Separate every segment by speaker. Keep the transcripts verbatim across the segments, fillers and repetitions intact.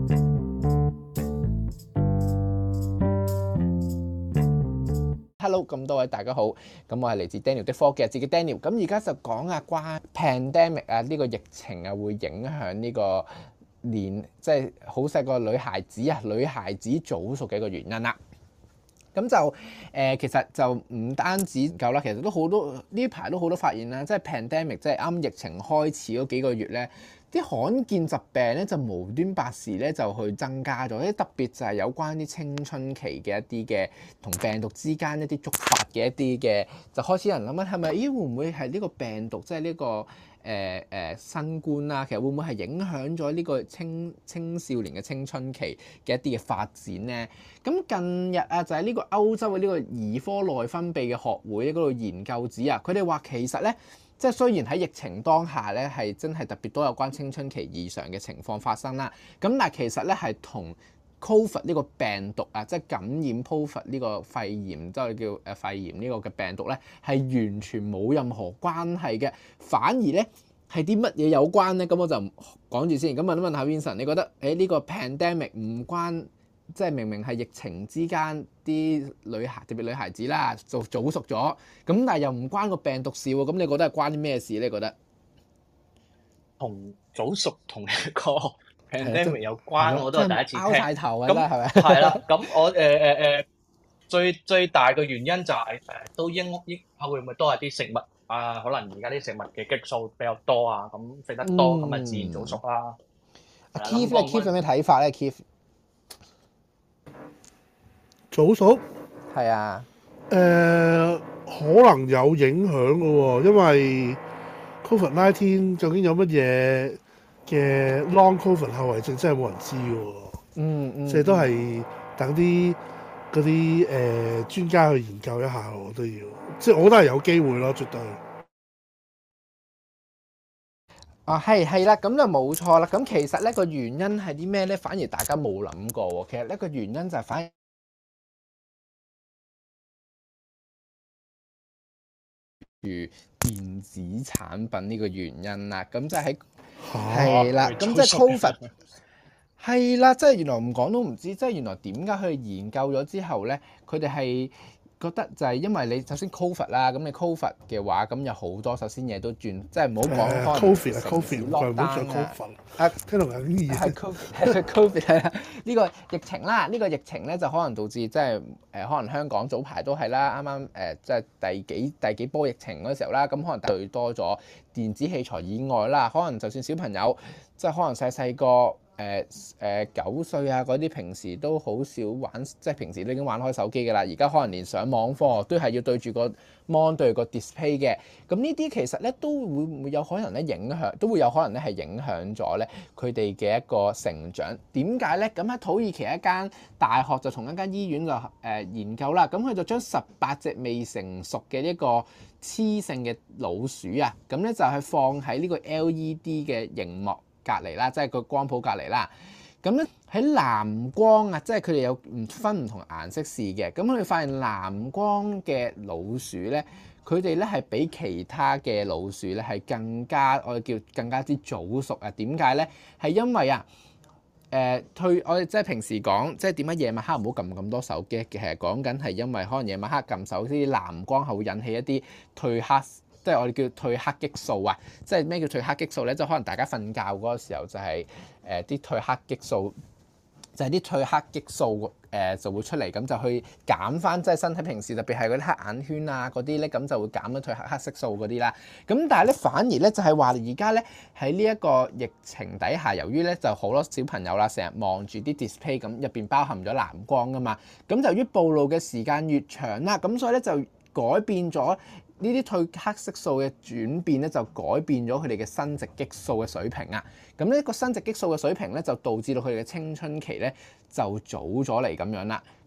Speaker 1: Hello，咁多位大家好，咁我係嚟自 Daniel 的科技日誌嘅 Daniel，咁而家就講下關 pandemic 啊呢個疫情啊會影響呢個年即係好細個女孩子啊女孩子早熟嘅一個原因啦。咁就誒、呃、其實就唔單止夠啦，其實都好多呢排都好多發現啦，即係 pandemic 即係啱疫情開始嗰幾個月咧，啲罕見疾病咧就無端白事咧就去增加咗，啲特別就係有關啲青春期嘅一啲嘅同病毒之間一啲觸發嘅一啲嘅，就開始有人諗緊係咪咦會唔會係呢個病毒即係呢個？誒誒、呃呃、新冠啦，其實會唔會係影響咗呢個青青少年嘅青春期嘅一啲嘅發展咧？咁近日啊，就係、是、呢個歐洲嘅呢個兒科內分泌嘅學會嗰度研究指啊，佢哋話其實咧，即係雖然喺疫情當下咧係真係特別多有關青春期異常嘅情況發生啦，咁但係其實咧係同Covid 呢個病毒啊，即係感染 Covid 呢個肺炎，即係叫誒肺炎呢個嘅病毒咧，係完全冇任何關係嘅，反而咧係啲乜嘢有關咧？咁我就講住先。咁問一問下 Vincent， 你覺得誒呢個 pandemic 唔關，即係明明係疫情之間啲女孩特別女孩子啦，就早熟咗，咁但係又唔關個病毒事喎？咁你覺得係關啲咩事咧？你覺得
Speaker 2: 同早熟同一個 pandemic 有關，我都係第一次聽。
Speaker 1: 拗晒頭㗎啦，係咪？
Speaker 2: 係啦，咁我誒誒誒最最大嘅原因就係、是、誒都應應會唔會都係啲食物啊？可能而家啲食物嘅激素比較多啊，咁食得多咁啊，自然早熟啦。
Speaker 1: 阿 Keith 咧 ，Keith 有咩睇法咧 ？Keith
Speaker 3: 早熟
Speaker 1: 係啊，
Speaker 3: 誒、呃、可能有影響嘅喎，因為 Covid 十九 究竟有乜嘢嘅 long Covid 後遺症真係冇人知喎。
Speaker 1: 嗯嗯，
Speaker 3: 即係都係等啲嗰啲誒專家去研究一下咯，都要，即係我覺得係有機會咯，絕對。
Speaker 1: 啊，係係啦，咁就冇錯啦。咁其實咧個原因係啲咩咧？反而大家冇諗過喎。其實呢個原因就係反而如電子產品呢個原因啦。咁就喺係啦，咁即係 Covid 係啦，即係原來唔講都唔知，即係原來點解佢研究咗之後咧，佢哋係覺得就係因為你首先 Covid 啦，咁你 Covid 嘅話，咁有好多首先嘢都轉，即係唔好講
Speaker 3: Covid 啊 Covid 唔係唔好再 Covid
Speaker 1: 啊，
Speaker 3: 聽到有啲嘢
Speaker 1: 係 Covid 係 Covid 係啦，呢個疫情啦，呢個疫情咧就可能導致即係誒可能香港早排都係啦，啱啱誒即係第幾第幾波疫情嗰時候啦，咁可能最多咗電子器材以外啦，可能就算小朋友即係可能細細個。誒誒九歲啊嗰啲平時都好少玩，即係平時都已經玩開手機㗎啦。而家可能連上網課都係要對住個 mon 對個 display 嘅。咁呢啲其實咧都會唔會有可能咧影響，都會有可能咧係影響咗咧佢哋嘅一個成長。點解咧？咁喺土耳其一間大學就同一間醫院就誒研究啦。咁佢就將十八隻未成熟嘅一個雌性嘅老鼠啊，咁咧就係放喺呢個 L E D 嘅熒幕隔離啦，即係個光譜隔離啦。咁咧喺藍光啊，即係佢哋有唔分唔同顏色試嘅。咁佢哋發現藍光嘅老鼠咧，佢哋咧係比其他嘅老鼠咧係更加我哋叫更加之早熟啊。點解咧？係因為啊，誒、呃、退我哋即係平時講，即係點解夜晚黑唔好撳咁多手機嘅？其實講緊係因為可能夜晚黑撳手機啲藍光係會引起一啲褪黑。即係我哋叫褪黑激素啊！即係咩叫褪黑激素咧？即係可能大家瞓覺嗰個時候就係誒啲褪黑激素，就係啲褪黑激素誒、呃、就會出嚟，咁就去減翻即係身體平時特別係嗰啲黑眼圈啊嗰啲咧，咁就會減咗褪黑黑色素嗰啲啦。咁但係咧反而咧就係話而家咧喺呢一個疫情底下，由於咧就好多小朋友啦，成日望住啲 display 咁入邊包含咗藍光噶嘛，咁就於暴露嘅時間越長啦，咁所以咧就改變咗。呢啲褪黑色素嘅轉變咧，就改變咗佢哋嘅生殖激素嘅水平啊！咁呢個生殖激素嘅水平咧，就導致到佢哋嘅青春期咧就早咗嚟咁樣啦。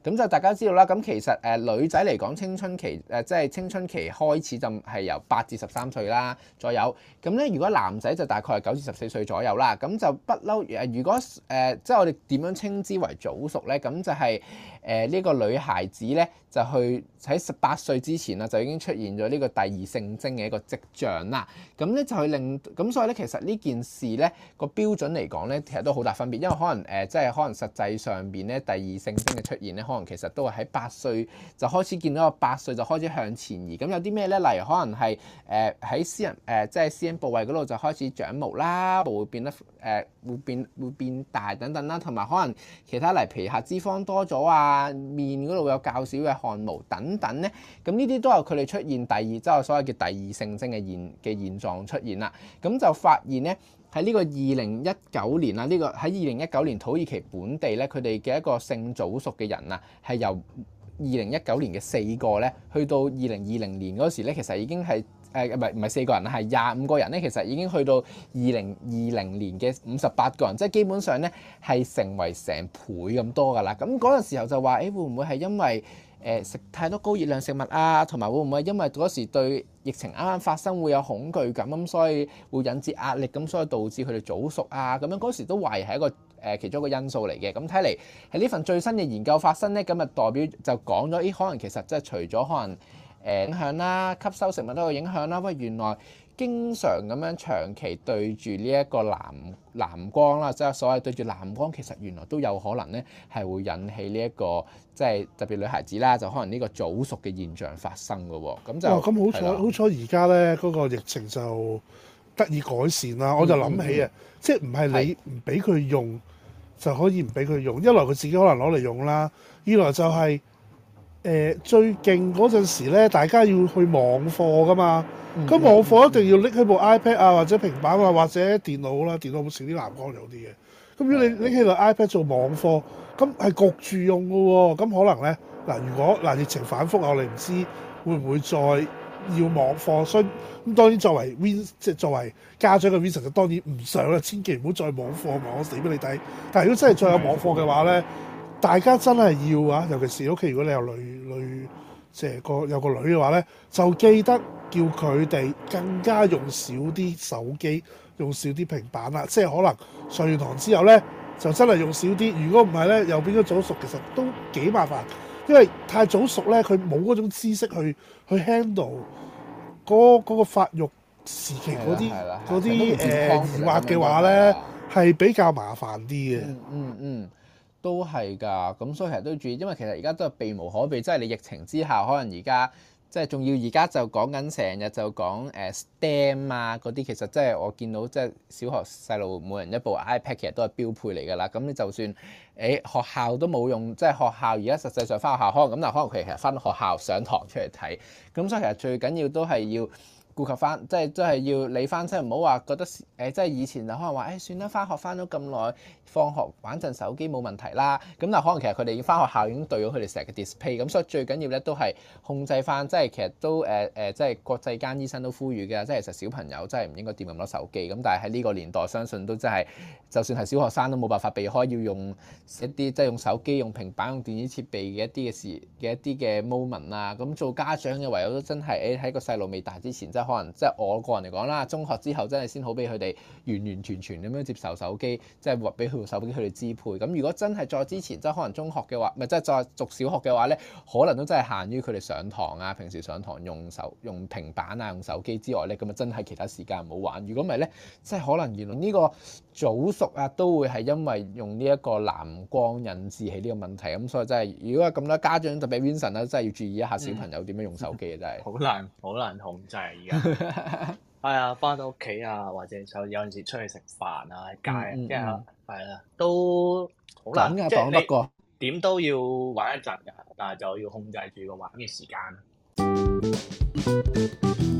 Speaker 1: 咁就大家知道啦，咁其實誒、呃、女仔嚟講青春期誒、呃、即係青春期開始就係由八至十三歲啦左右。咁咧如果男仔就大概係九至十四歲左右啦。咁就不嬲誒，如果誒、呃、即係我哋點樣稱之為早熟咧？咁就係誒呢個女孩子咧就去喺十八歲之前啦，就已經出現咗呢個第二性徵嘅一個跡象啦。咁咧就去令咁所以咧其實呢件事咧個標準嚟講咧，其實都好大分別，因為可能誒、呃、即係可能實際上邊咧第二性徵嘅出現咧。可能其實都係喺八歲就開始見到個八歲就開始向前移，咁有啲咩咧？例如可能係誒喺私人誒、呃、即係私隱部位嗰度就開始長毛啦，會變得誒、呃、會變會變大等等啦，同埋可能其他嚟皮下脂肪多咗啊，面嗰度有較少嘅汗毛等等咧，咁呢啲都有佢哋出現第二即係所謂嘅第二性徵嘅現嘅現狀出現啦，咁就發現咧。喺呢個二零一九年啦，呢、這個喺二零一九年土耳其本地咧，佢哋嘅一個性早熟嘅人啊，係由二零一九年嘅四個咧，去到二零二零年嗰時咧，其實已經係誒唔係唔係四個人，係廿五個人咧，其實已經去到二零二零年嘅五十八個人，即係基本上咧係成為成倍咁多㗎啦。咁嗰陣時候就話，誒、欸、會唔會係因為誒食太多高熱量食物啊，同埋會唔會因為嗰時對疫情啱啱發生會有恐懼感咁，所以會引致壓力咁，所以導致佢哋早熟啊咁樣，嗰時都懷疑係一個誒其中一個因素嚟嘅。咁睇嚟喺呢份最新嘅研究發生咧，咁啊代表就講咗，咦可能其實即係除咗可能誒影響啦，吸收食物都有影響啦。喂，原來經常咁樣長期對住呢一個藍藍光啦，即係所謂對住藍光，其實原來都有可能咧係會引起呢、這、一個即係特別女孩子啦，就可能呢個早熟嘅現象發生嘅喎。咁就
Speaker 3: 哇！咁好彩，
Speaker 1: 的
Speaker 3: 好彩而家咧嗰個疫情就得以改善啦。我就諗起啊，
Speaker 1: 嗯、
Speaker 3: 即係唔係你唔俾佢用就可以唔俾佢用，一來佢自己可能攞嚟用啦，二來就係、是、誒、呃、最勁嗰陣時咧，大家要去網課噶嘛。咁、嗯、網課一定要拎起部 iPad 啊，或者平板啊，或者電腦啦，電腦少啲藍光有啲嘅。咁如果你拎起個 iPad 做網課，咁係焗住用嘅喎。咁可能咧嗱，如果嗱疫情反覆，我哋唔知會唔會再要網課。所以咁當然作為 Win 即係作為家長嘅 Vincent 就當然唔想啦，千祈唔好再網課，網死俾你睇。但係如果真係再有網課嘅話咧，大家真係要啊，尤其是屋企如果你有女女即係個有個女嘅話咧，就記得叫佢哋更加用少啲手機，用少啲平板啦。即係可能上完堂之後咧，就真係用少啲。如果唔係咧，又變咗早熟，其實都幾麻煩。因為太早熟咧，佢冇嗰種知識去去 handle 嗰嗰個發育時期嗰啲嗰啲誒疑惑嘅話咧，係比較麻煩啲嘅。
Speaker 1: 嗯嗯嗯。都係㗎，咁所以其實都要注意，因為其實而家都係避無可避，即係你疫情之下，可能而家即係仲要而家就講緊成日就講誒 STEM 啊嗰啲，其實即係我見到即係小學細路每人一部 iPad，其實都係標配嚟㗎啦。咁你就算誒、欸、學校都冇用，即係學校而家實際上返學校可能咁，但係可能佢其實返學校上堂出嚟睇，咁所以其實最緊要都係要顧及翻，即係都係要理翻，即係唔好話覺得誒、呃，即係以前就可能話誒、哎，算啦，翻學翻咗咁耐，放學玩陣手機冇問題啦。咁但係可能其實佢哋已經翻學校已經對咗佢哋成日嘅 display，咁所以最緊要咧都係控制翻，即係其實都誒誒、呃呃，即係國際間醫生都呼籲嘅，即係其實小朋友真係唔應該掂咁多手機。咁但係喺呢個年代，相信都真係，就算係小學生都冇辦法避開要用一啲即係用手機、用平板、用電子設備嘅一啲嘅事嘅一啲嘅 moment 啊。咁做家長嘅唯有都真係誒喺個細路未大之前，即係可能即係我個人嚟講啦，中學之後真係先好俾佢哋完完全全咁樣接受手機，即係俾佢部手機佢哋支配。咁如果真係再之前，即係可能中學嘅話，咪即係再讀小學嘅話咧，可能都真係限於佢哋上堂啊，平時上堂用手用平板啊，用手機之外咧，咁啊真係其他時間唔好玩。如果唔係咧，即係可能原來呢個早熟啊，都會係因為用呢一個藍光引致起呢個問題。咁所以真係，如果係咁多家長特別 Vincent 咧，真係要注意一下小朋友點樣用手機啊，真係
Speaker 2: 好難好難控制啊！而家係啊，翻到屋企啊，或者就有陣時出去食飯啊，喺街，即係係啦，都好難。
Speaker 1: 講嘅講得過，
Speaker 2: 點都要玩一陣㗎，但係就要控制住個玩嘅時間。